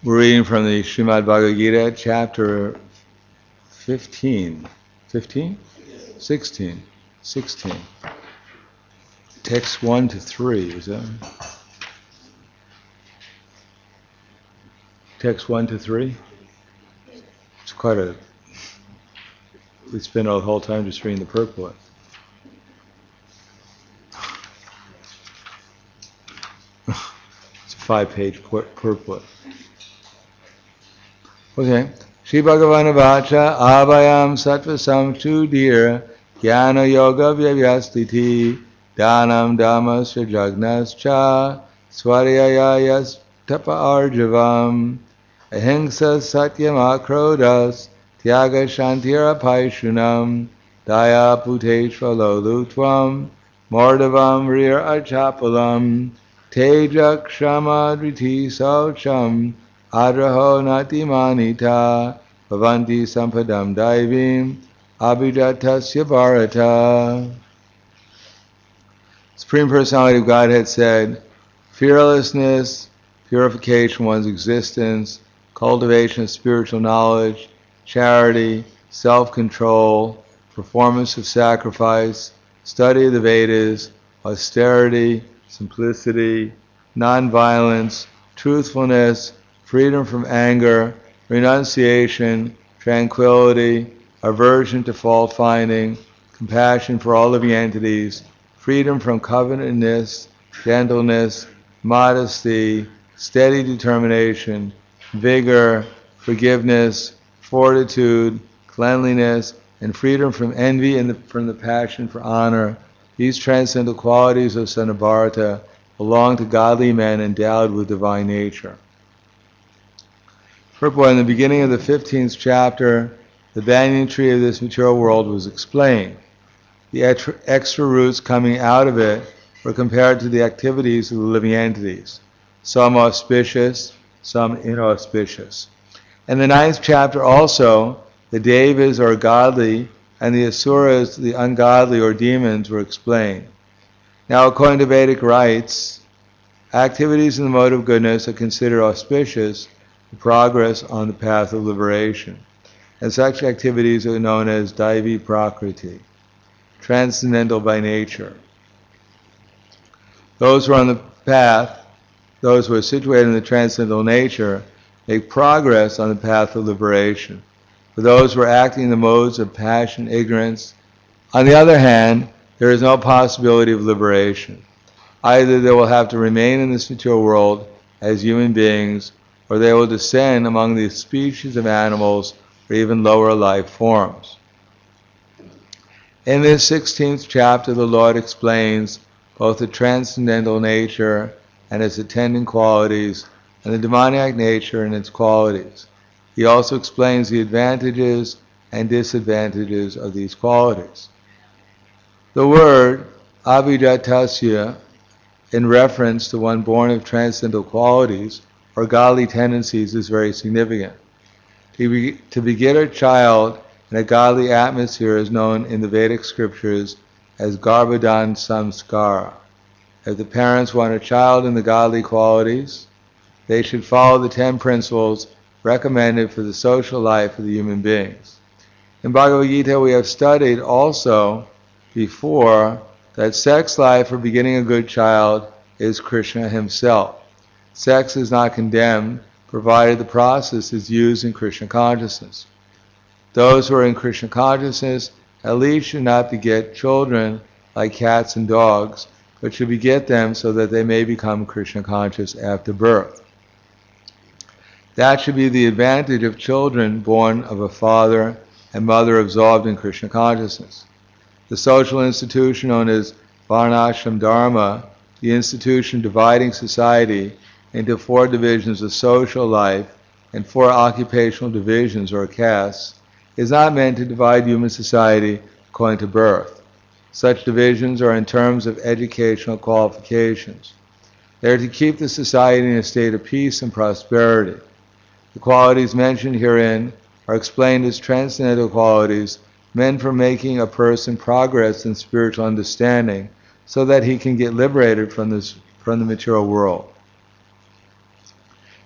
We're reading from the Srimad Bhagavad Gita, chapter 15. 15? 16. 16. Text 1 to 3, is that? Text 1 to 3? It's quite a... We spend the whole time just reading the purport. It's a 5-page purport. Okay. Shri Bhagavan Vacha Abhayam Sattva Samshudir Jnana Yoga Vyavastiti Dhanam Dhammasya Jagnascha Swarayayas Tapa Arjavam Ahimsa Satyam Akrodas Tyaga Shantira Paishunam Daya Puteshvalo Lutvam Mordavam Rir Achapalam Tejak Shama Driti Saucham Adraho Nati Manita Bhavanti Sampadam Daivim Abhijatasya Bharata. Supreme Personality of Godhead said, fearlessness, purification of one's existence, cultivation of spiritual knowledge, charity, self-control, performance of sacrifice, study of the Vedas, austerity, simplicity, non-violence, truthfulness, freedom from anger, renunciation, tranquility, aversion to fault-finding, compassion for all living entities, freedom from covetousness, gentleness, modesty, steady determination, vigor, forgiveness, fortitude, cleanliness, and freedom from envy and from the passion for honor. These transcendental qualities of Son of Bharata belong to godly men endowed with divine nature. Purport: in the beginning of the 15th chapter, the banyan tree of this material world was explained. The extra roots coming out of it were compared to the activities of the living entities, some auspicious, some inauspicious. In the 9th chapter also, the devas or godly and the asuras, the ungodly or demons, were explained. Now, according to Vedic rites, activities in the mode of goodness are considered auspicious to progress on the path of liberation. And such activities are known as Daivi Prakriti, transcendental by nature. Those who are on the path, those who are situated in the transcendental nature, make progress on the path of liberation. For those who are acting in the modes of passion, ignorance, on the other hand, there is no possibility of liberation. Either they will have to remain in this material world as human beings, or they will descend among the species of animals or even lower life forms. In this 16th chapter, the Lord explains both the transcendental nature and its attendant qualities, and the demoniac nature and its qualities. He also explains the advantages and disadvantages of these qualities. The word abhijatasya, in reference to one born of transcendental qualities or godly tendencies, is very significant. To beget a child in a godly atmosphere is known in the Vedic scriptures as Garbhadan Samskara. If the parents want a child in the godly qualities, they should follow the 10 principles recommended for the social life of the human beings. In Bhagavad Gita, we have studied also before that sex life for begetting a good child is Krishna himself. Sex is not condemned, provided the process is used in Krishna consciousness. Those who are in Krishna consciousness at least should not beget children like cats and dogs, but should beget them so that they may become Krishna conscious after birth. That should be the advantage of children born of a father and mother absorbed in Krishna consciousness. The social institution known as Varnashram Dharma, the institution dividing society into 4 divisions of social life and 4 occupational divisions or castes, is not meant to divide human society according to birth. Such divisions are in terms of educational qualifications. They are to keep the society in a state of peace and prosperity. The qualities mentioned herein are explained as transcendental qualities meant for making a person progress in spiritual understanding so that he can get liberated from the material world.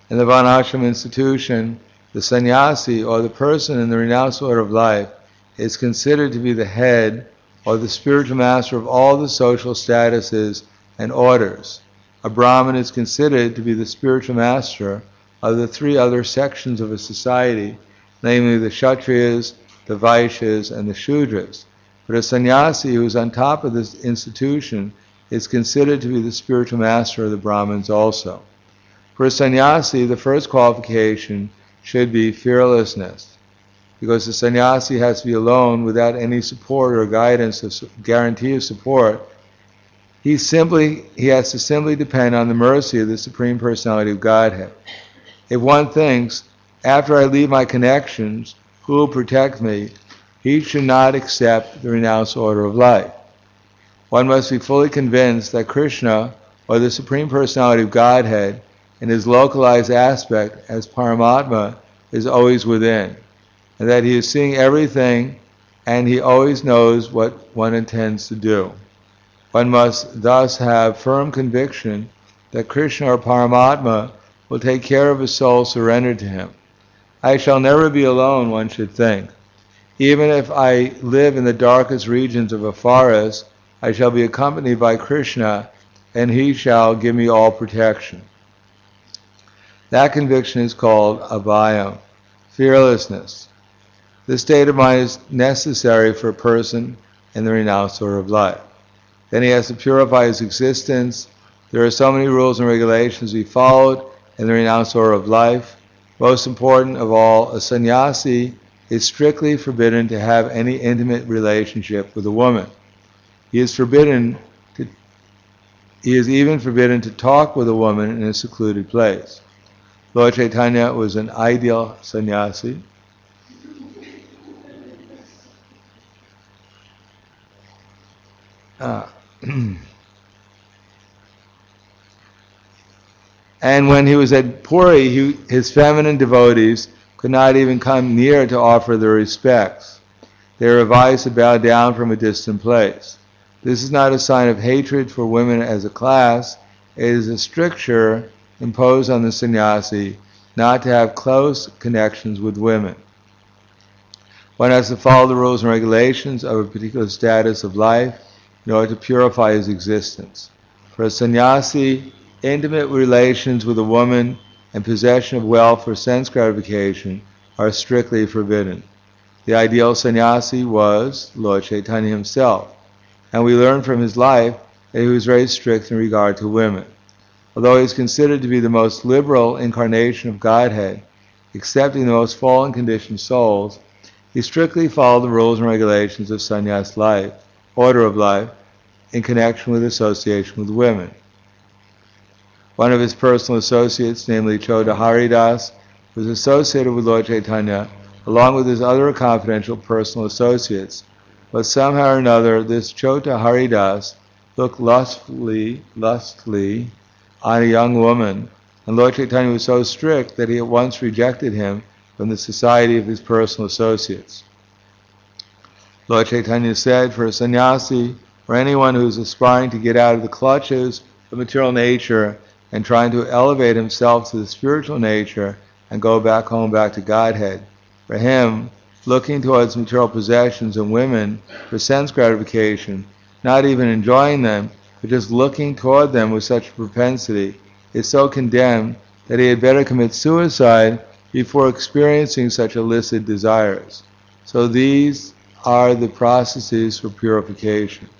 In the Varnashram institution, the sannyasi, or the person in the renounced order of life, is considered to be the head or the spiritual master of all the social statuses and orders. A Brahmin is considered to be the spiritual master of the three other sections of a society, namely the Kshatriyas, the Vaishyas, and the Shudras. But a sannyasi who is on top of this institution is considered to be the spiritual master of the Brahmins also. For a sannyasi, the first qualification should be fearlessness, because the sannyasi has to be alone without any support or guidance or guarantee of support. He has to simply depend on the mercy of the Supreme Personality of Godhead. If one thinks, after I leave my connections, who will protect me, he should not accept the renounced order of life. One must be fully convinced that Krishna, or the Supreme Personality of Godhead, in his localized aspect as Paramatma, is always within, and that he is seeing everything and he always knows what one intends to do. One must thus have firm conviction that Krishna or Paramatma will take care of a soul surrendered to him. I shall never be alone, one should think. Even if I live in the darkest regions of a forest, I shall be accompanied by Krishna, and he shall give me all protection. That conviction is called abhayam, fearlessness. This state of mind is necessary for a person in the renounced order of life. Then he has to purify his existence. There are so many rules and regulations to be followed in the renounced order of life. Most important of all, a sannyasi is strictly forbidden to have any intimate relationship with a woman. He is even forbidden to talk with a woman in a secluded place. Lord Chaitanya was an ideal sannyasi. And when he was at Puri, his feminine devotees could not even come near to offer their respects. They were advised to bow down from a distant place. This is not a sign of hatred for women as a class. It is a stricture imposed on the sannyasi not to have close connections with women. One has to follow the rules and regulations of a particular status of life in order to purify his existence. For a sannyasi, intimate relations with a woman and possession of wealth for sense gratification are strictly forbidden. The ideal sannyasi was Lord Chaitanya himself, and we learn from his life that he was very strict in regard to women. Although he is considered to be the most liberal incarnation of Godhead, accepting the most fallen conditioned souls, he strictly followed the rules and regulations of sannyas life, order of life, in connection with association with women. One of his personal associates, namely Chota Haridas, was associated with Lord Chaitanya along with his other confidential personal associates, but somehow or another this Chota Haridas looked lustfully on a young woman, and Lord Chaitanya was so strict that he at once rejected him from the society of his personal associates. Lord Chaitanya said, for a sannyasi or anyone who is aspiring to get out of the clutches of material nature and trying to elevate himself to the spiritual nature and go back home, back to Godhead, for him, looking towards material possessions and women for sense gratification, not even enjoying them, but just looking toward them with such propensity, is so condemned that he had better commit suicide before experiencing such illicit desires. So these are the processes for purification.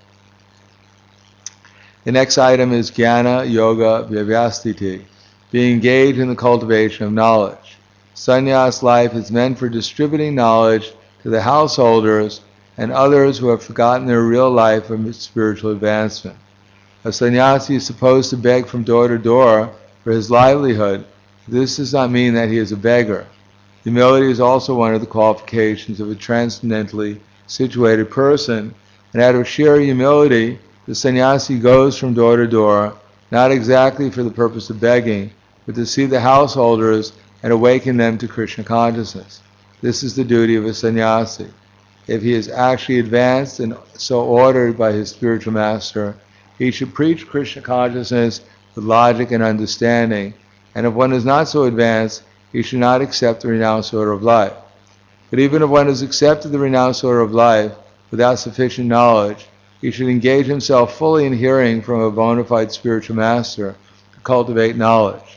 The next item is Jnana Yoga Vyavastiti, being engaged in the cultivation of knowledge. Sannyas life is meant for distributing knowledge to the householders and others who have forgotten their real life of spiritual advancement. A sannyasi is supposed to beg from door to door for his livelihood. This does not mean that he is a beggar. Humility is also one of the qualifications of a transcendently situated person, and out of sheer humility, the sannyasi goes from door to door, not exactly for the purpose of begging, but to see the householders and awaken them to Krishna consciousness. This is the duty of a sannyasi. If he is actually advanced and so ordered by his spiritual master, he should preach Krishna consciousness with logic and understanding, and if one is not so advanced, he should not accept the renounced order of life. But even if one has accepted the renounced order of life without sufficient knowledge, he should engage himself fully in hearing from a bona fide spiritual master to cultivate knowledge.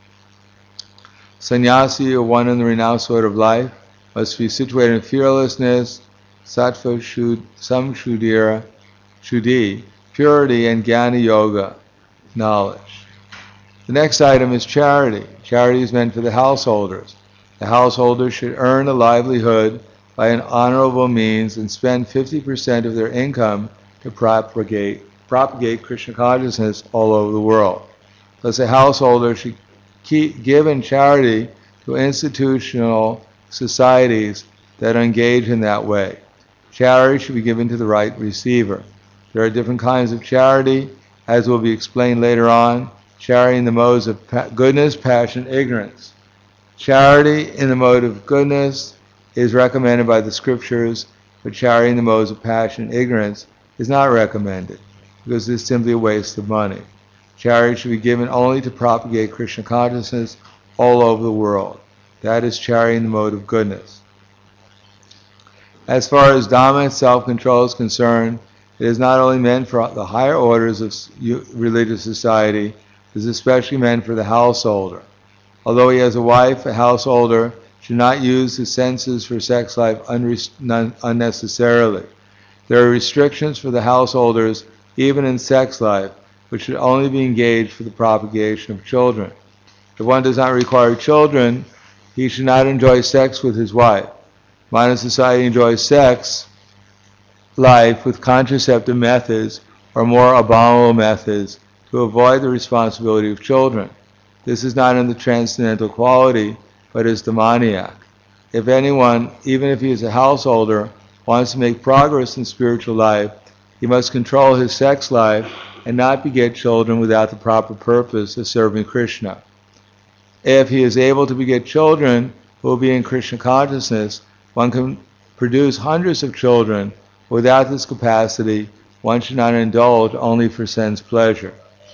Sannyasi, or one in the renounced order of life, must be situated in fearlessness, sattva samshuddhira, shuddhi, purity, and jnana yoga, knowledge. The next item is charity. Charity is meant for the householders. The householders should earn a livelihood by an honorable means and spend 50% of their income to propagate Krishna consciousness all over the world. Thus, a householder should give in charity to institutional societies that are engaged in that way. Charity should be given to the right receiver. There are different kinds of charity, as will be explained later on. Charity in the modes of goodness, passion, ignorance. Charity in the mode of goodness is recommended by the scriptures, but charity in the modes of passion and ignorance is not recommended, because it is simply a waste of money. Charity should be given only to propagate Krishna consciousness all over the world. That is charity in the mode of goodness. As far as Dhamma and self-control is concerned, it is not only meant for the higher orders of religious society, it is especially meant for the householder. Although he has a wife, a householder should not use his senses for sex life unnecessarily. There are restrictions for the householders, even in sex life, which should only be engaged for the propagation of children. If one does not require children, he should not enjoy sex with his wife. Modern society enjoys sex life with contraceptive methods or more abominable methods to avoid the responsibility of children. This is not in the transcendental quality, but is demoniac. If anyone, even if he is a householder, wants to make progress in spiritual life, he must control his sex life and not beget children without the proper purpose of serving Krishna. If he is able to beget children who will be in Krishna consciousness, one can produce hundreds of children. Without this capacity, one should not indulge only for sense pleasure.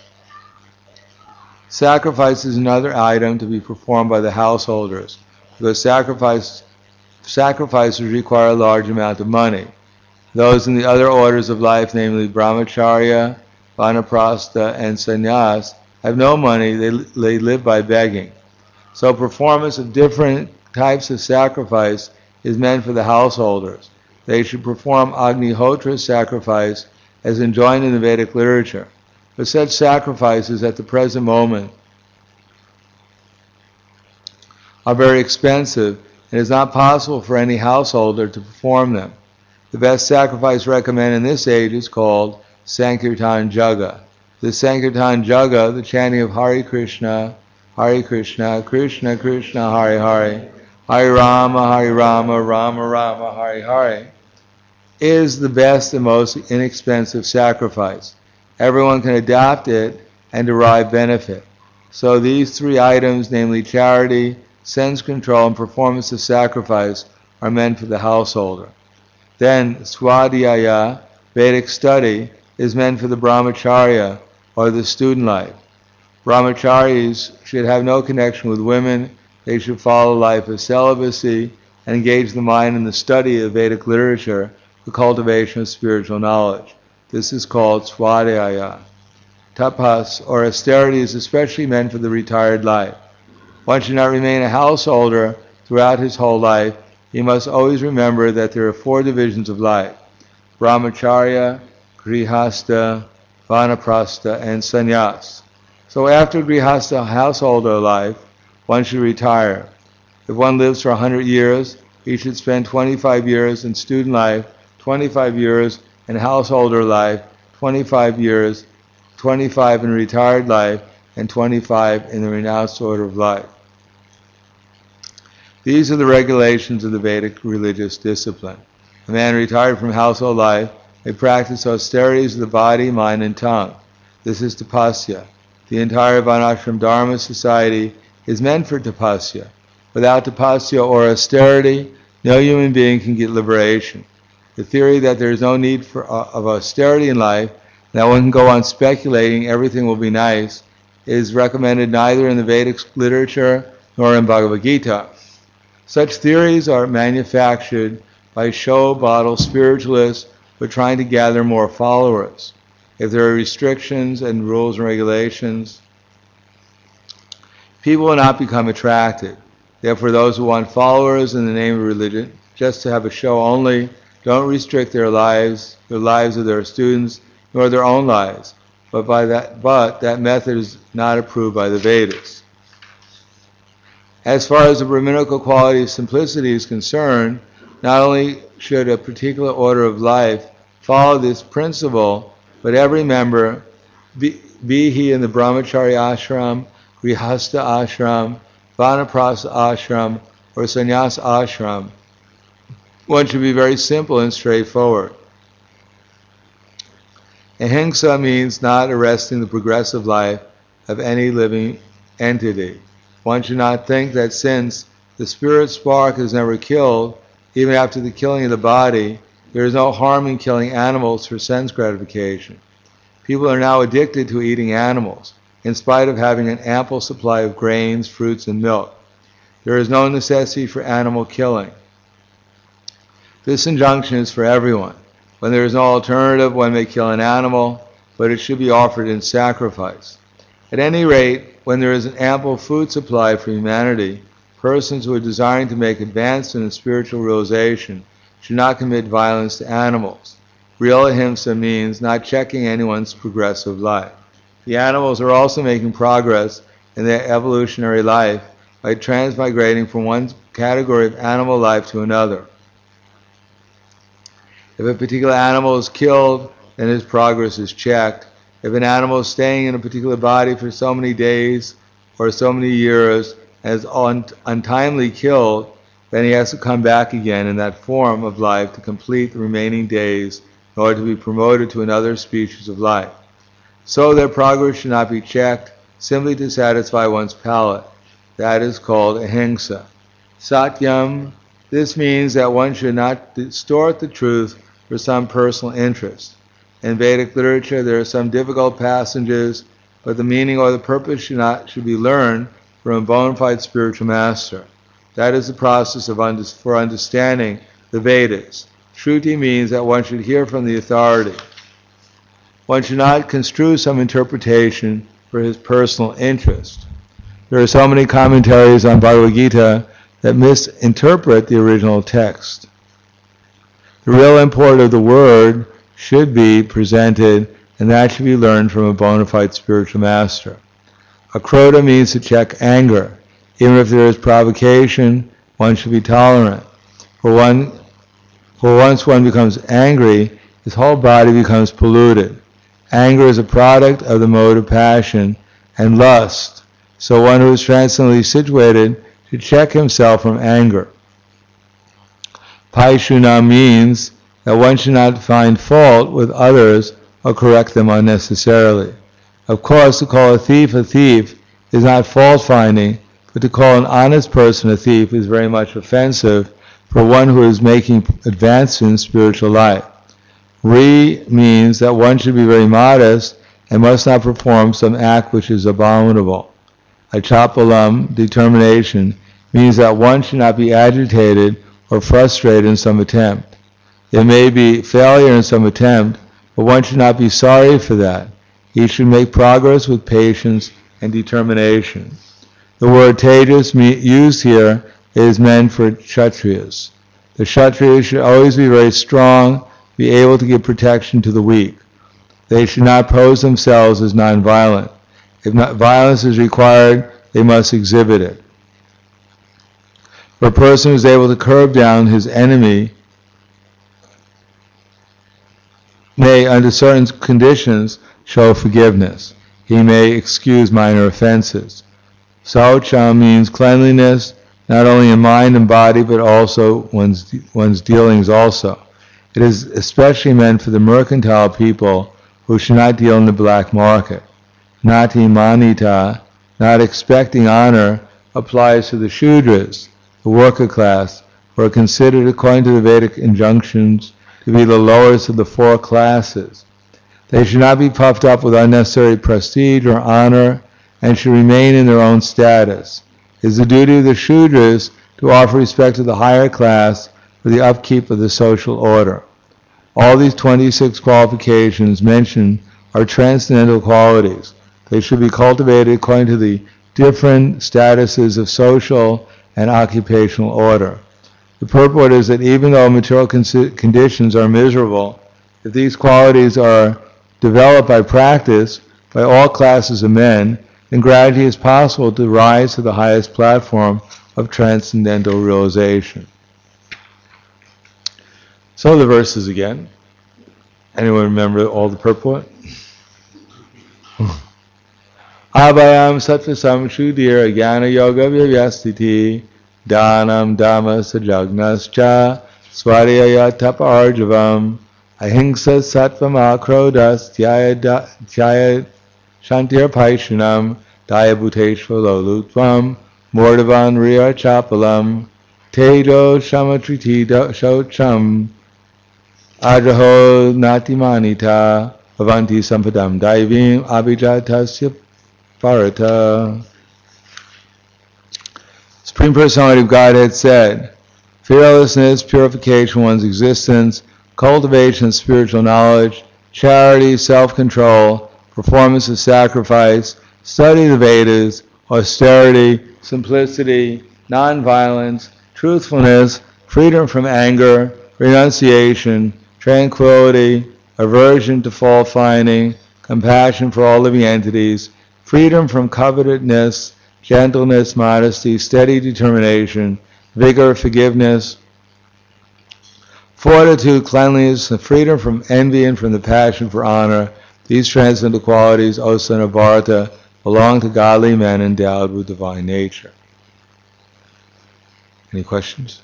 Sacrifice is another item to be performed by the householders, because sacrifices require a large amount of money. Those in the other orders of life, namely brahmacharya, vanaprastha, and sannyas, have no money, they live by begging. So performance of different types of sacrifice is meant for the householders. They should perform Agnihotra sacrifice as enjoined in the Vedic literature. But such sacrifices at the present moment are very expensive, and it is not possible for any householder to perform them. The best sacrifice recommended in this age is called Sankirtan Jaga. The Sankirtan Jaga, the chanting of Hare Krishna, Krishna Krishna, Hare Hare, Hare Rama, Rama Rama, Hare Hare, is the best and most inexpensive sacrifice. Everyone can adopt it and derive benefit. So these three items, namely charity, sense control, and performance of sacrifice, are meant for the householder. Then Swadhyaya, Vedic study, is meant for the brahmacharya, or the student life. Brahmacharis should have no connection with women. They should follow a life of celibacy and engage the mind in the study of Vedic literature, the cultivation of spiritual knowledge. This is called Swadhyaya. Tapas, or austerity, is especially meant for the retired life. One should not remain a householder throughout his whole life. He must always remember that there are 4 divisions of life: brahmacharya, grihastha, vanaprastha, and sannyas. So after grihastha householder life, one should retire. If one lives for 100 years, he should spend 25 years in student life, 25 years in householder life, 25 years, 25 in retired life, and 25 in the renounced order of life. These are the regulations of the Vedic religious discipline. A man retired from household life may practice austerities of the body, mind, and tongue. This is tapasya. The entire Varnashram Dharma society is meant for tapasya. Without tapasya or austerity, no human being can get liberation. The theory that there is no need of austerity in life, that one can go on speculating everything will be nice, is recommended neither in the Vedic literature nor in Bhagavad Gita. Such theories are manufactured by show bottle spiritualists who are trying to gather more followers. If there are restrictions and rules and regulations, people will not become attracted. Therefore, those who want followers in the name of religion, just to have a show only, don't restrict their lives, the lives of their students, nor their own lives. But that method is not approved by the Vedas. As far as the Brahminical quality of simplicity is concerned, not only should a particular order of life follow this principle, but every member, be he in the Brahmachari ashram, Grihastha ashram, Vanaprastha ashram, or Sannyas ashram, one should be very simple and straightforward. Ahimsa means not arresting the progressive life of any living entity. One should not think that since the spirit spark is never killed, even after the killing of the body, there is no harm in killing animals for sense gratification. People are now addicted to eating animals, in spite of having an ample supply of grains, fruits, and milk. There is no necessity for animal killing. This injunction is for everyone. When there is no alternative, one may kill an animal, but it should be offered in sacrifice. At any rate, when there is an ample food supply for humanity, persons who are desiring to make advancement in spiritual realization should not commit violence to animals. Real ahimsa means not checking anyone's progressive life. The animals are also making progress in their evolutionary life by transmigrating from one category of animal life to another. If a particular animal is killed, then his progress is checked. If an animal is staying in a particular body for so many days or so many years and is untimely killed, then he has to come back again in that form of life to complete the remaining days in order to be promoted to another species of life. So their progress should not be checked simply to satisfy one's palate. That is called ahimsa. Satyam, this means that one should not distort the truth for some personal interest. In Vedic literature there are some difficult passages, but the meaning or the purpose should be learned from a bona fide spiritual master. That is the process for understanding the Vedas. Shruti means that one should hear from the authority. One should not construe some interpretation for his personal interest. There are so many commentaries on Bhagavad Gita that misinterpret the original text. The real import of the word should be presented, and that should be learned from a bona fide spiritual master. Akrodha means to check anger. Even if there is provocation, one should be tolerant. For once one becomes angry, his whole body becomes polluted. Anger is a product of the mode of passion and lust, so one who is transcendently situated should check himself from anger. Paishuna means that one should not find fault with others or correct them unnecessarily. Of course, to call a thief is not fault-finding, but to call an honest person a thief is very much offensive for one who is making advances in spiritual life. Re means that one should be very modest and must not perform some act which is abominable. Achapalam, determination, means that one should not be agitated or frustrated in some attempt. There may be failure in some attempt, but one should not be sorry for that. He should make progress with patience and determination. The word tejas used here is meant for Kshatriyas. The Kshatriyas should always be very strong, be able to give protection to the weak. They should not pose themselves as non-violent. If not violence is required, they must exhibit it. For a person who is able to curb down his enemy may, under certain conditions, show forgiveness. He may excuse minor offenses. Saucha means cleanliness, not only in mind and body, but also one's dealings also. It is especially meant for the mercantile people who should not deal in the black market. Nati manita, not expecting honor, applies to the Shudras, the worker class, who are considered, according to the Vedic injunctions, to be the lowest of the four classes. They should not be puffed up with unnecessary prestige or honor, and should remain in their own status. It is the duty of the Shudras to offer respect to the higher class for the upkeep of the social order. All these 26 qualifications mentioned are transcendental qualities. They should be cultivated according to the different statuses of social and occupational order. The purport is that even though material conditions are miserable, if these qualities are developed by practice by all classes of men, then gradually it is possible to rise to the highest platform of transcendental realization. So the verses again. Anyone remember all the purport? Abhayam sattvasam shudir jnana yoga vyastiti dhanam dhamma sajagnascha swadhyaya tapa arjavam ahimsa sattvam akrodas dhyaya shantir paishanam daya bhuteshvalolutvam mordavan riya chapalam tejo shamatriti shocham adraho natimanita avanti sampadam daivim abhijatasya parata. Supreme Personality of Godhead said, fearlessness, purification of one's existence, cultivation of spiritual knowledge, charity, self-control, performance of sacrifice, study of the Vedas, austerity, simplicity, non-violence, truthfulness, freedom from anger, renunciation, tranquility, aversion to fault-finding, compassion for all living entities, freedom from covetousness, gentleness, modesty, steady determination, vigor, forgiveness, fortitude, cleanliness, and freedom from envy and from the passion for honor. These transcendental qualities, O son of Bharata, belong to godly men endowed with divine nature. Any questions?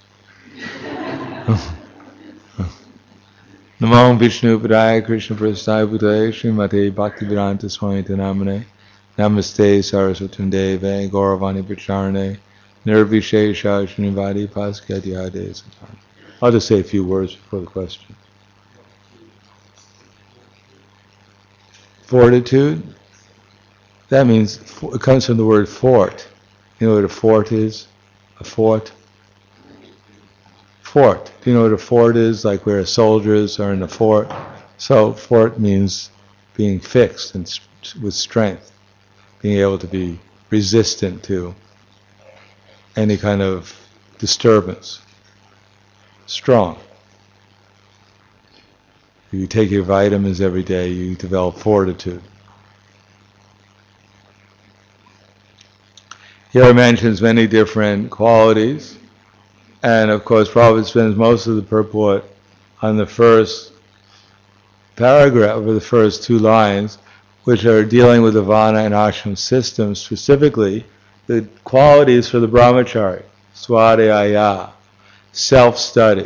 Namo Vishnu Padaya Krishna Prasthaya Bhutaya Srimate Bhaktivedanta Swami Namane Namaste Saraswati Deve Gauravani Pacharane Nirvishesha Srinivadi Paskyatyade. I'll just say a few words before the question. Fortitude, that means, it comes from the word fort. You know what a fort is? A fort? Fort. Do you know what a fort is? Like where soldiers are in a fort. So fort means being fixed and with strength, being able to be resistant to any kind of disturbance. Strong. If you take your vitamins every day, you develop fortitude. Here it mentions many different qualities. And of course, Prabhupada spends most of the purport on the first paragraph, or the first two lines, which are dealing with the Vana and Ashram system, specifically the qualities for the Brahmachari, Swadhyaya, self-study.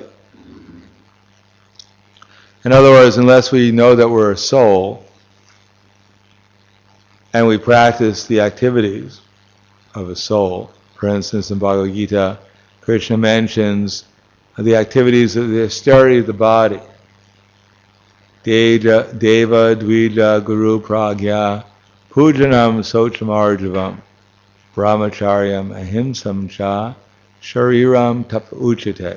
In other words, unless we know that we're a soul, and we practice the activities of a soul, for instance, in Bhagavad Gita, Krishna mentions the activities of the austerity of the body. Deva, Dvija, Guru, Pragya, Pujanam, Socham, Arjavam, Brahmacharyam, Ahimsam cha, Shariram, Tapa Uchate.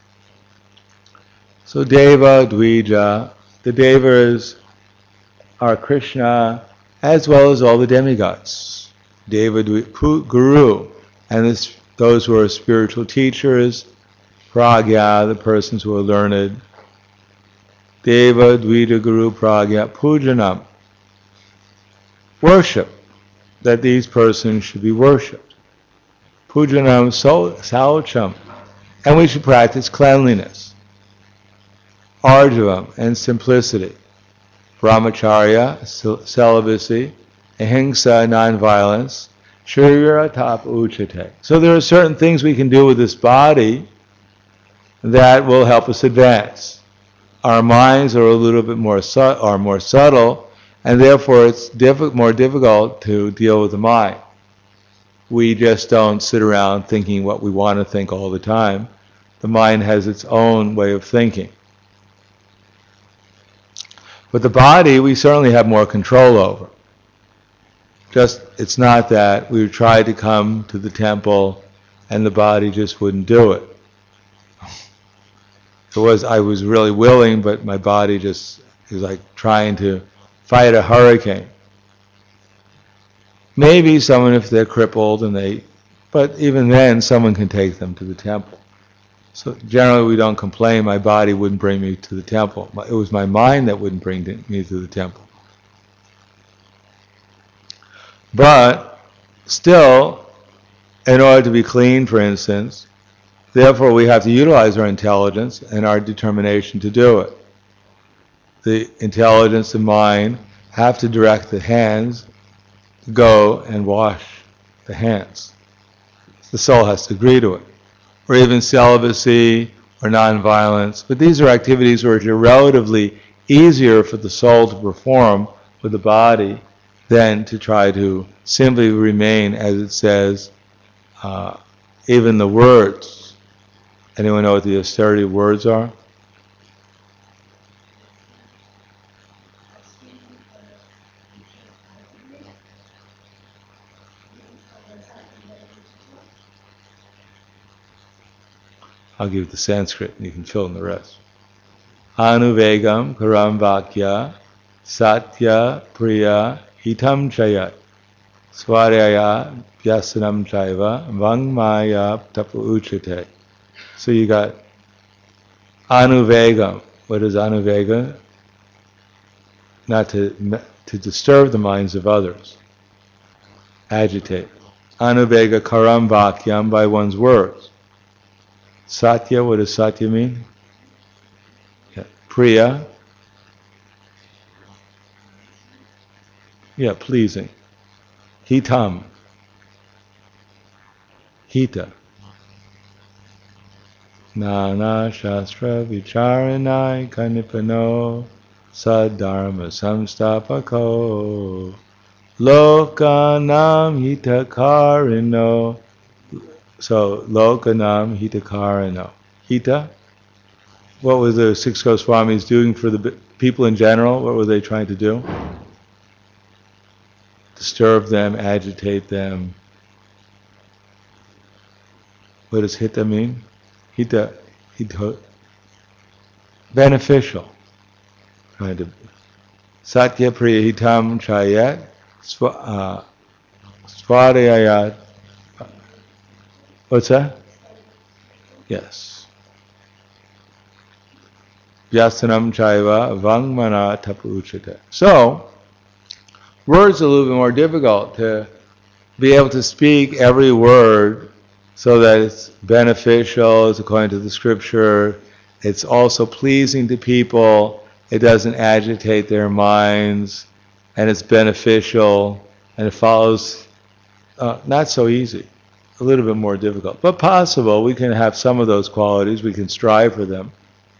So Deva, Dvija, the Devas are Krishna as well as all the demigods. Deva, Dvija, Guru, and those who are spiritual teachers, Pragya, the persons who are learned, Deva, Dvija, Guru, Pragya, Pujanam, worship, that these persons should be worshipped. Pujanam, Saucham, and we should practice cleanliness. Arjavam, and simplicity. Brahmacharya, celibacy. Ahimsa, non-violence. Sharira tap uchate. So there are certain things we can do with this body that will help us advance. Our minds are a little bit more subtle, and therefore it's more difficult to deal with the mind. We just don't sit around thinking what we want to think all the time. The mind has its own way of thinking. But the body, we certainly have more control over. Just, it's not that. We tried to come to the temple and the body just wouldn't do it. I was really willing, but my body just, it was like trying to fight a hurricane. Maybe someone, if they're crippled but even then someone can take them to the temple. So generally we don't complain, my body wouldn't bring me to the temple. It was my mind that wouldn't bring me to the temple. But still, in order to be clean, for instance, therefore we have to utilize our intelligence and our determination to do it. The intelligence and mind have to direct the hands to go and wash the hands. The soul has to agree to it. Or even celibacy or nonviolence. But these are activities which are relatively easier for the soul to perform with the body than to try to simply remain, as it says, even the words. Anyone know what the austerity words are? I'll give the Sanskrit and you can fill in the rest. Anuvegam karam vakya satya priya hitam chayat swaraya vyasanam chaiva vangmaya tapu uchate. So you got anuvegam. What is anuvega? Not to disturb the minds of others. Agitate. Anuvega karam vakyam, by one's words. Satya, what does satya mean? Yeah. Priya. Yeah, pleasing. Hitam. Hita. Nana Shastra Vicharanai Kanipano Sadharma Samstapako Lokanam Hitakarino. So, Lokanam Hitakarino. Hita? What were the six Goswamis doing for the people in general? What were they trying to do? Disturb them, agitate them. What does hita mean? Hita, beneficial. Kind of. Satya priya hitam chayat swadayayat. What's that? Yes. Vyasanam chaiva vangmana tapu uchate. So, words are a little bit more difficult to be able to speak every word so that it's beneficial, it's according to the scripture, it's also pleasing to people, it doesn't agitate their minds, and it's beneficial, and it follows, not so easy, a little bit more difficult, but possible. We can have some of those qualities, we can strive for them.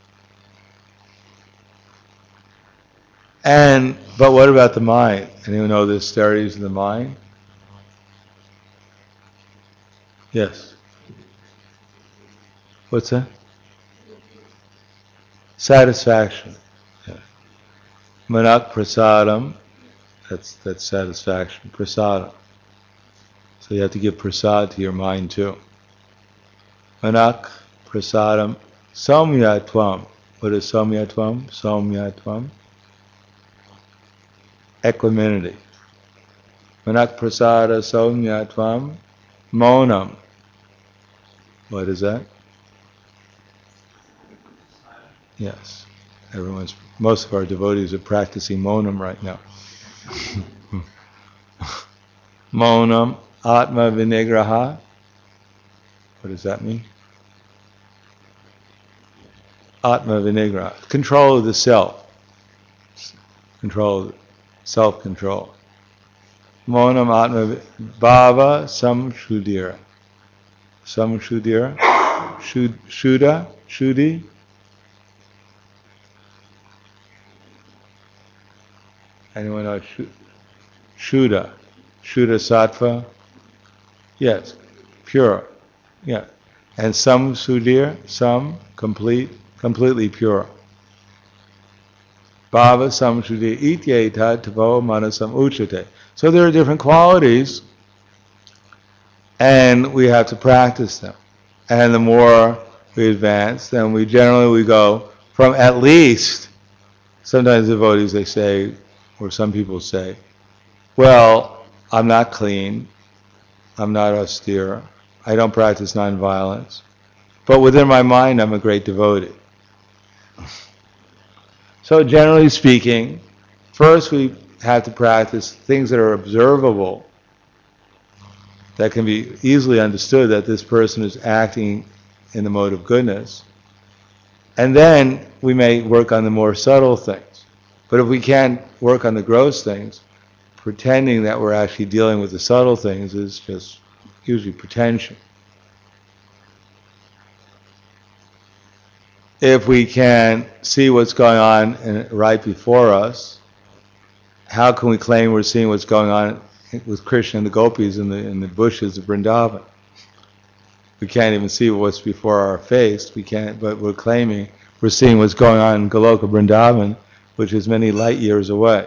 But what about the mind? Anyone know the austerities of the mind? Yes. What's that? Satisfaction. Yeah. Manak prasadam. That's satisfaction. Prasadam. So you have to give prasad to your mind too. Manak prasadam saumyatvam. What is saumyatvam? Saumyatvam. Equanimity. Manak prasada saumyatvam monam. What is that? Yes. Most of our devotees are practicing monam right now. Monam, atma vinigraha. What does that mean? Atma vinigraha. Control of the self. Self-control. Monam atma bhava samshudira. Samshudira. Shuddha. Shuddhi. Anyone know Shuddha? Shuddha sattva? Yes. Pure. Yeah. And some sudhir, some completely pure. Bhava samshuddhi ityeta tavo manasam uchate. So there are different qualities, and we have to practice them. And the more we advance, then we generally go from at least, sometimes devotees they say, or some people say, well, I'm not clean, I'm not austere, I don't practice nonviolence, but within my mind I'm a great devotee. So generally speaking, first we have to practice things that are observable, that can be easily understood that this person is acting in the mode of goodness. And then we may work on the more subtle things. But if we can't work on the gross things, pretending that we're actually dealing with the subtle things is just usually pretension. If we can see what's going on right before us, how can we claim we're seeing what's going on with Krishna and the gopis in the bushes of Vrindavan? We can't even see what's before our face. We can't, but we're claiming we're seeing what's going on in Goloka Vrindavan, which is many light years away.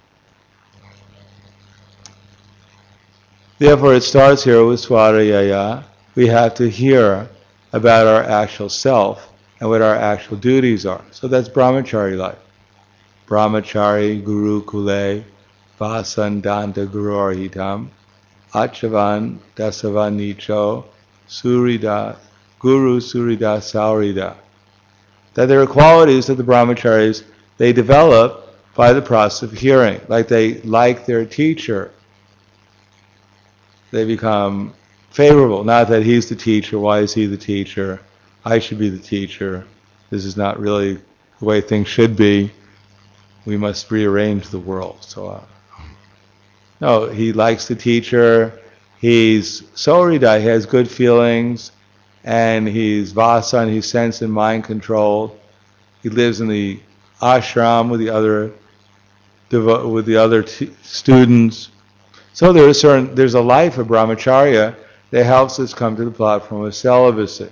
Therefore, it starts here with Swadhyaya. We have to hear about our actual self and what our actual duties are. So that's brahmachari life. Brahmachari Guru Kule Vasandanta Guru Arhitam Achavan Dasavan Nicho Surida Guru Surida Saurida. That there are qualities that the brahmacharis they develop by the process of hearing. Like they like their teacher. They become favorable. Not that he's the teacher, why is he the teacher? I should be the teacher. This is not really the way things should be. We must rearrange the world. So, no, he likes the teacher. He's Saurida, he has good feelings, and he's Vasan, he's sense and mind controlled. He lives in the ashram with the other students. So there's a life of brahmacharya that helps us come to the platform of celibacy.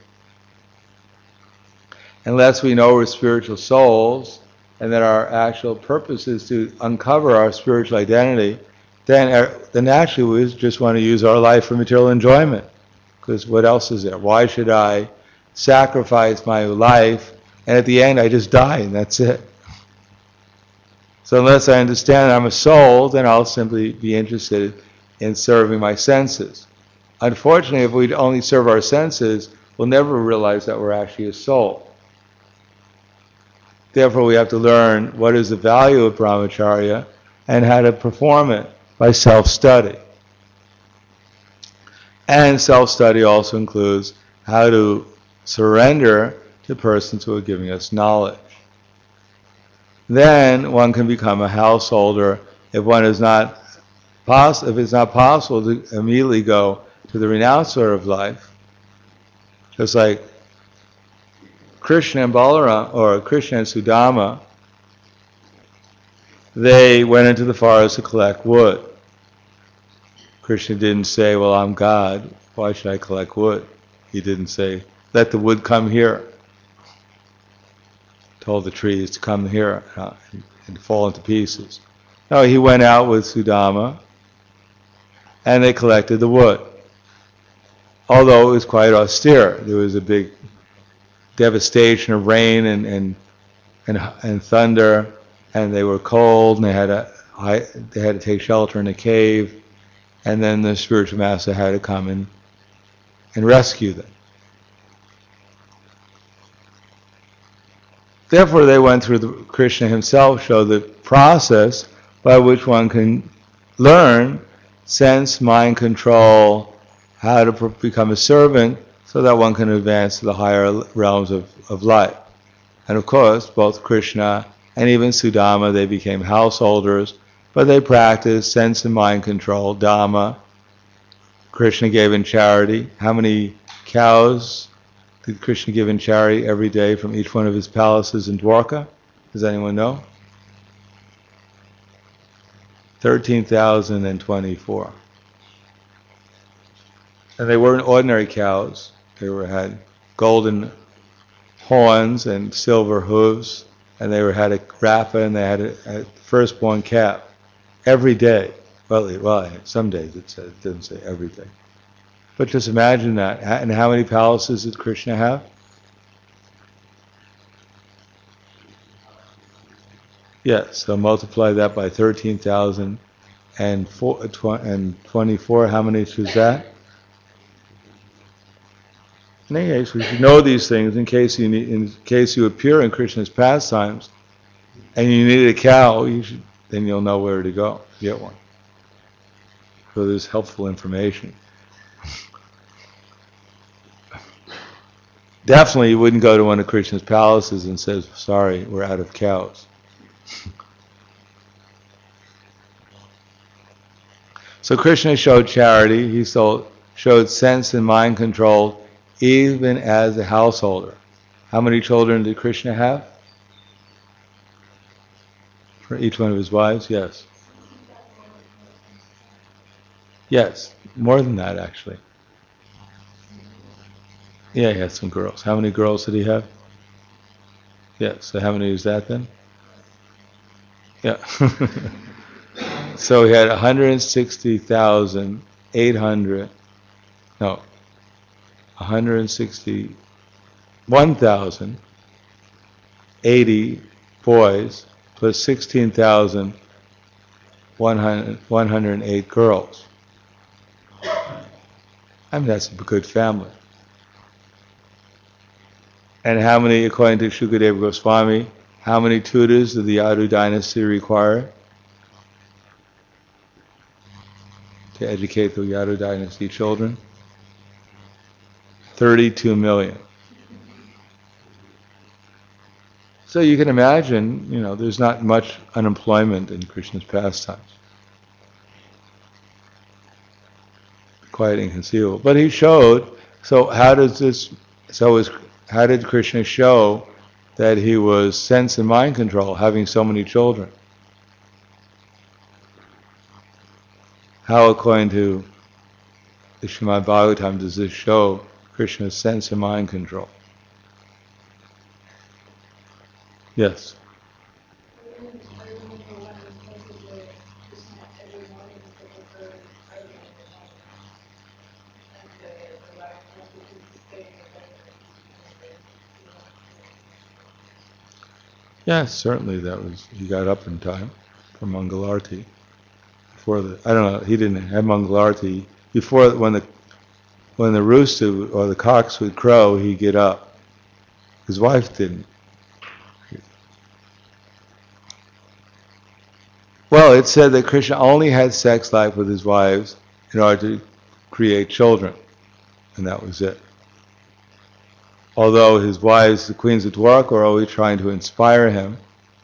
Unless we know we're spiritual souls and that our actual purpose is to uncover our spiritual identity, then actually we just want to use our life for material enjoyment. Because what else is there? Why should I sacrifice my life and at the end I just die and that's it? So unless I understand I'm a soul, then I'll simply be interested in serving my senses. Unfortunately, if we only serve our senses, we'll never realize that we're actually a soul. Therefore, we have to learn what is the value of brahmacharya and how to perform it by self-study. And self-study also includes how to surrender to persons who are giving us knowledge. Then one can become a householder if it's not possible to immediately go to the renouncer of life. Just like Krishna and Balaram, or Krishna and Sudama, they went into the forest to collect wood. Krishna didn't say, well, I'm God, why should I collect wood? He didn't say, let the wood come here. Told the trees to come here and fall into pieces. No, he went out with Sudama and they collected the wood. Although it was quite austere. There was a big devastation of rain and thunder, and they were cold, and they had to take shelter in a cave, and then the spiritual master had to come and rescue them. Therefore, they went through Krishna himself showed the process by which one can learn sense, mind control, how to become a servant, so that one can advance to the higher realms of life. And of course, both Krishna and even Sudama, they became householders, but they practiced sense and mind control, Dhamma. Krishna gave in charity. How many cows did Krishna give in charity every day from each one of his palaces in Dwarka? Does anyone know? 13,024. And they weren't ordinary cows. They had golden horns and silver hooves, and they had a grappa, and they had a firstborn calf every day. Well, some days it didn't say everything. But just imagine that. And how many palaces did Krishna have? Yes, so multiply that by 13,024. How many is that? In any case, we should know these things in case you appear in Krishna's pastimes, and you need a cow. Then you'll know where to go. Get one. So there's helpful information. Definitely, you wouldn't go to one of Krishna's palaces and says, "Sorry, we're out of cows." So Krishna showed charity. He showed sense and mind control, even as a householder. How many children did Krishna have? For each one of his wives? Yes. Yes, more than that actually. Yeah, he had some girls. How many girls did he have? Yes, so how many is that then? Yeah. So he had 160,080 boys plus 16,108 girls. I mean, that's a good family. And how many, according to Shukadeva Goswami, how many tutors did the Yadu dynasty require to educate the Yadu dynasty children? 32 million. So you can imagine, there's not much unemployment in Krishna's pastimes. Quite inconceivable. But he showed, how did Krishna show that he was sense and mind control, having so many children? How, according to the Srimad Bhagavatam, does this show Krishna's sense and mind control? Yes. Yes, certainly he got up in time for Mangalarti. I don't know, he didn't have Mangalarti. Before, when the rooster or the cocks would crow, he'd get up. His wife didn't. Well, it said that Krishna only had sex life with his wives in order to create children, and that was it. Although his wives, the queens of Dwarka, were always trying to inspire him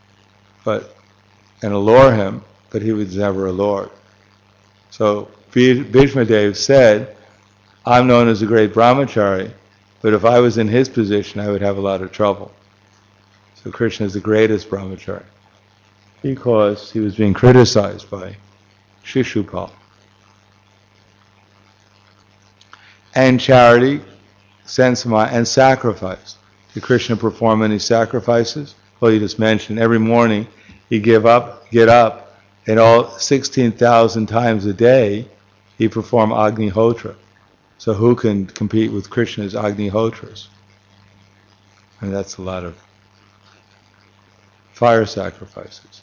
and allure him, but he was never allured. So Bhishma Dev said, "I'm known as a great brahmachari, but if I was in his position, I would have a lot of trouble." So Krishna is the greatest brahmachari, because he was being criticized by Shishupal. And charity, sense of mind, and sacrifice. Did Krishna perform any sacrifices? Well, you just mentioned every morning he'd get up, and all 16,000 times a day he performed Agnihotra. So who can compete with Krishna's Agnihotras? And that's a lot of fire sacrifices.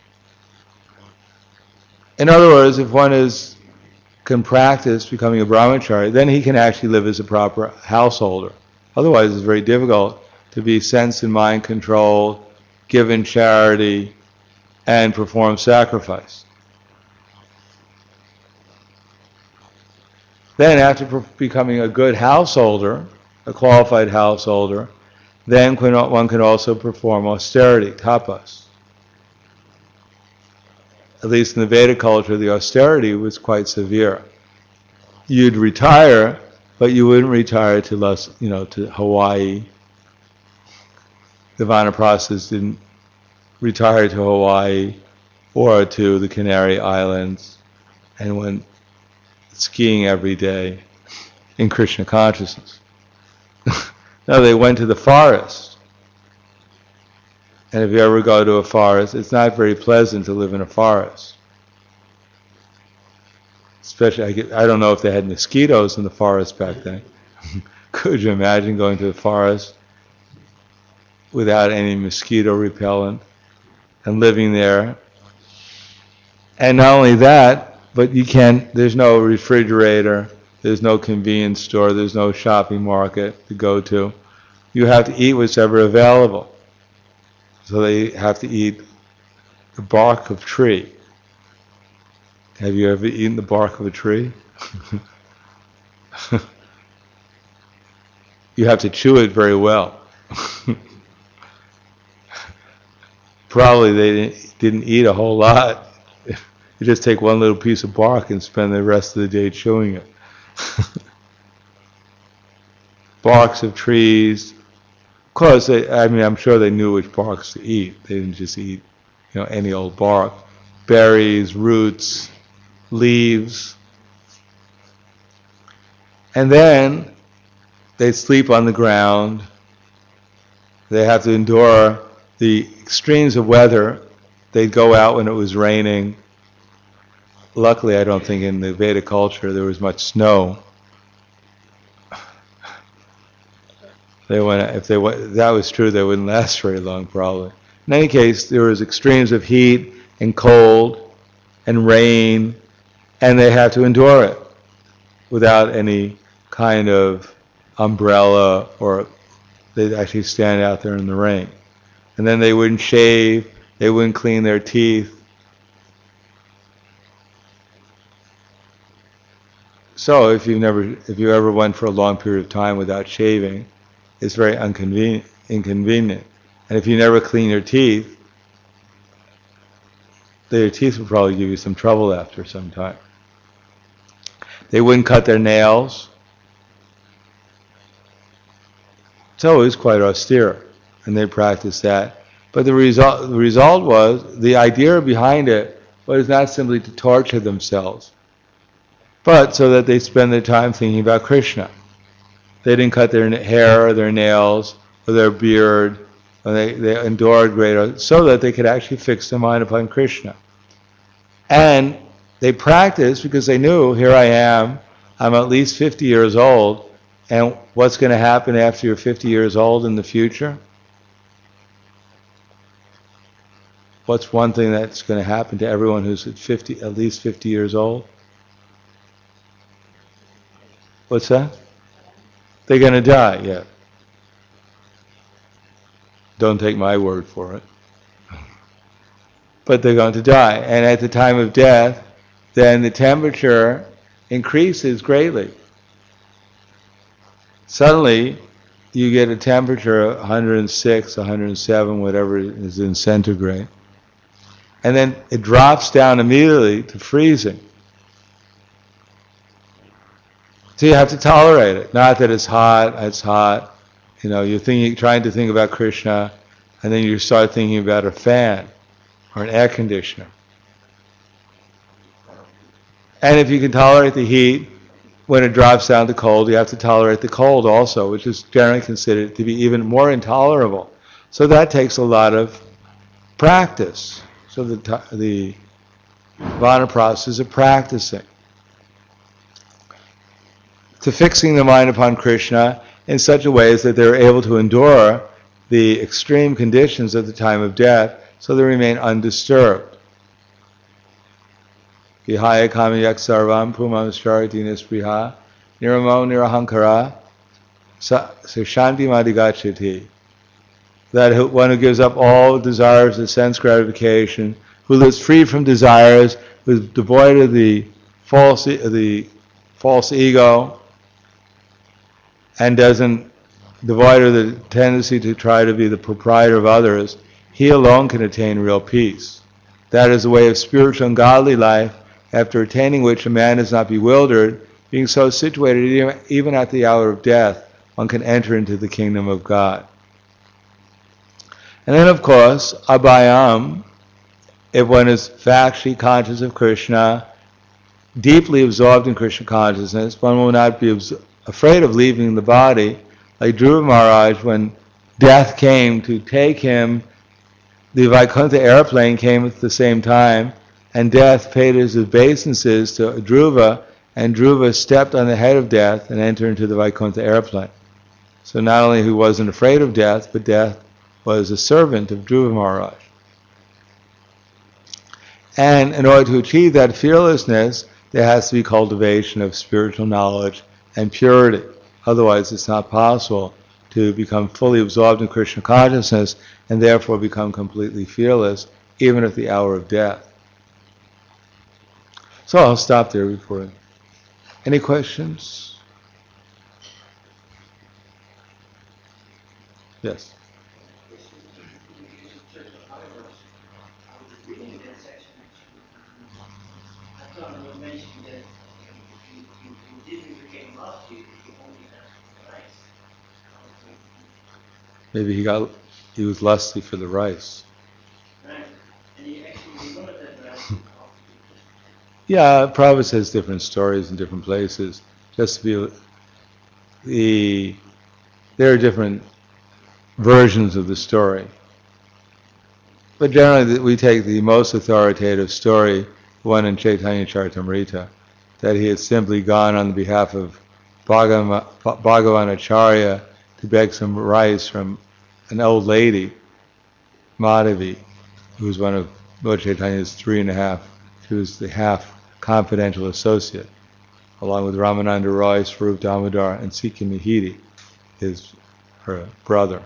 In other words, if one can practice becoming a brahmachari, then he can actually live as a proper householder. Otherwise, it's very difficult to be sense and mind controlled, give in charity, and perform sacrifice. Then, after becoming a good householder, a qualified householder, then one can also perform austerity, tapas. At least in the Vedic culture, the austerity was quite severe. You'd retire, but you wouldn't retire to Hawaii. The Vanaprasthas didn't retire to Hawaii or to the Canary Islands and went skiing every day in Krishna consciousness. No, they went to the forest. And if you ever go to a forest, it's not very pleasant to live in a forest. Especially, I don't know if they had mosquitoes in the forest back then. Could you imagine going to the forest without any mosquito repellent and living there? And not only that, but there's no refrigerator, there's no convenience store, there's no shopping market to go to. You have to eat whatever available. So they have to eat the bark of tree. Have you ever eaten the bark of a tree? You have to chew it very well. Probably they didn't eat a whole lot. You just take one little piece of bark and spend the rest of the day chewing it. Barks of trees. Of course, I'm sure they knew which barks to eat. They didn't just eat, any old bark. Berries, roots, leaves. And then they sleep on the ground. They have to endure the extremes of weather. They'd go out when it was raining. Luckily, I don't think in the Vedic culture there was much snow. If that was true, they wouldn't last very long, probably. In any case, there was extremes of heat and cold and rain, and they had to endure it without any kind of umbrella, or they'd actually stand out there in the rain. And then they wouldn't shave, they wouldn't clean their teeth. So if you ever went for a long period of time without shaving, it's very inconvenient. And if you never clean your teeth will probably give you some trouble after some time. They wouldn't cut their nails. So it was quite austere, and they practiced that. But the result was, the idea behind it was not simply to torture themselves, but so that they spend their time thinking about Krishna. They didn't cut their hair or their nails or their beard, or they endured greater, so that they could actually fix their mind upon Krishna. And they practiced because they knew, here I am, I'm at least 50 years old, and what's going to happen after you're 50 years old in the future? What's one thing that's going to happen to everyone who's at least 50 years old? What's that? They're going to die, yeah. Don't take my word for it. But they're going to die. And at the time of death, then the temperature increases greatly. Suddenly, you get a temperature of 106, 107, whatever is in centigrade. And then it drops down immediately to freezing. So you have to tolerate it. Not that it's hot. You're trying to think about Krishna, and then you start thinking about a fan or an air conditioner. And if you can tolerate the heat, when it drops down to cold, you have to tolerate the cold also, which is generally considered to be even more intolerable. So that takes a lot of practice. So the Vanaprasthas are practicing to fixing the mind upon Krishna in such a way that they're able to endure the extreme conditions at the time of death, so they remain undisturbed. Vihaya kamayak sarvam pumamsharati nispriha niramo nirahankara shanti madigachati. That one who gives up all desires of sense gratification, who lives free from desires, who is devoid of the false ego, and devoid of the tendency to try to be the proprietor of others, he alone can attain real peace. That is the way of spiritual and godly life, after attaining which a man is not bewildered, being so situated even at the hour of death, one can enter into the kingdom of God. And then, of course, abhayam, if one is factually conscious of Krishna, deeply absorbed in Krishna consciousness, one will not be afraid of leaving the body. Like Dhruva Maharaj, when death came to take him, the Vaikuntha airplane came at the same time, and death paid his obeisances to Dhruva, and Dhruva stepped on the head of death and entered into the Vaikuntha airplane. So not only he wasn't afraid of death, but death was a servant of Dhruva Maharaj. And in order to achieve that fearlessness, there has to be cultivation of spiritual knowledge and purity. Otherwise, it's not possible to become fully absorbed in Krishna consciousness and therefore become completely fearless, even at the hour of death. So I'll stop there before. Any questions? Yes. Maybe he was lusty for the rice. Yeah, Prabhupada says different stories in different places. Just to be there are different versions of the story. But generally, we take the most authoritative story, the one in Chaitanya Charitamrita, that he had simply gone on behalf of Bhagavan Acharya to beg some rice from an old lady, Madhavi, who was one of Lord Chaitanya's 3.5. She was the half confidential associate, along with Ramananda Roy, Swarup Damodar, and Sikhi Mahidi, her brother.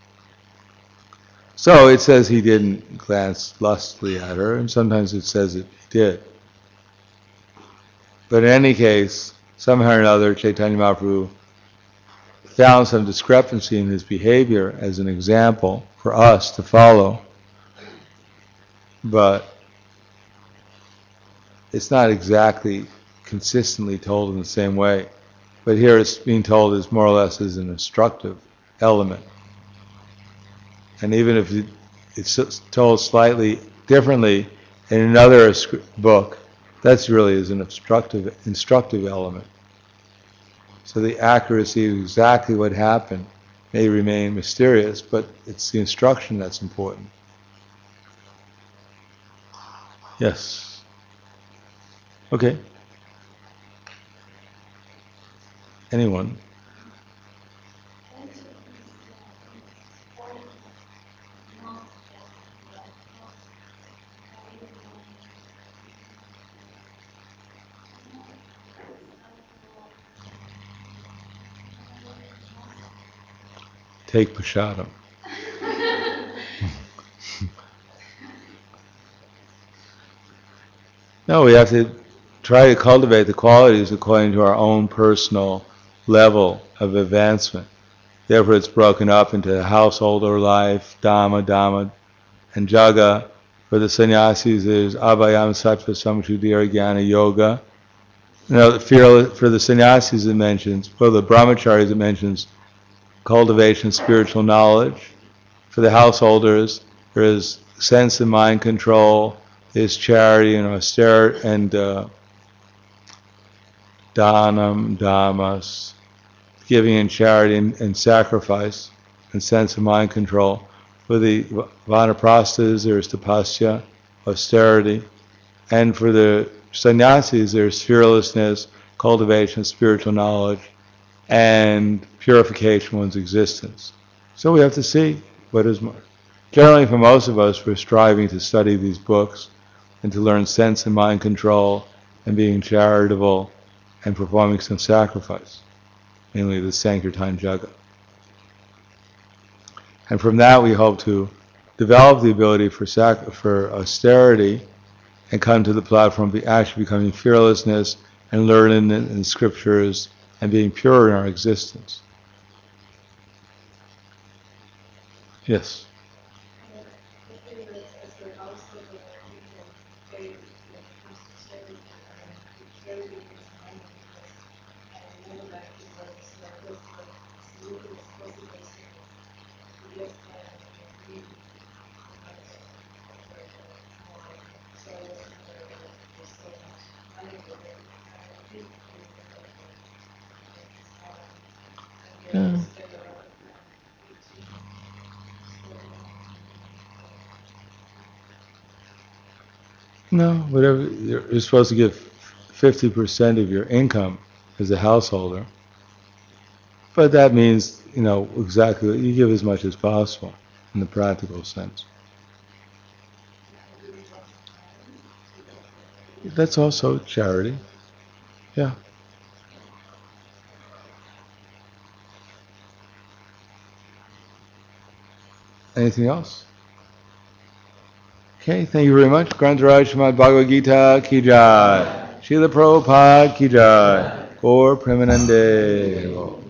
So it says he didn't glance lustfully at her, and sometimes it says that he did. But in any case, somehow or another, Chaitanya Mahaprabhu found some discrepancy in his behavior as an example for us to follow. But it's not exactly consistently told in the same way. But here it's being told as more or less as an instructive element. And even if it's told slightly differently in another book, that's really is an instructive element. So the accuracy of exactly what happened may remain mysterious, but it's the instruction that's important. Yes. Okay. Anyone? Take prasadam. No, we have to try to cultivate the qualities according to our own personal level of advancement. Therefore, it's broken up into householder life, dhamma, and jaga. For the sannyasis, there's abhayam, sattva, samshuddhi, jnana, yoga. For the sannyasis, it mentions, for the brahmacharis, it mentions cultivation of spiritual knowledge. For the householders, there is sense and mind control, there's charity and austerity, and dhanam, dhammas, giving in charity and sacrifice, and sense of mind control. For the vanaprasthas, there's tapasya, austerity. And for the sannyasis, there's fearlessness, cultivation of spiritual knowledge, and purification of one's existence. So we have to see what is more. Generally, for most of us, we're striving to study these books and to learn sense and mind control and being charitable and performing some sacrifice, mainly the Sankirtan Jagat. And from that, we hope to develop the ability for austerity and come to the platform of actually becoming fearlessness and learning in scriptures and being pure in our existence. Yes. Yeah. No, whatever. You're supposed to give 50% of your income as a householder. But that means, exactly, you give as much as possible in the practical sense. That's also charity. Yeah. Anything else? Okay, thank you very much. Grantaraj Srimad Bhagavad Gita ki jai. Srila Prabhupada ki jai. Gaur Premanande.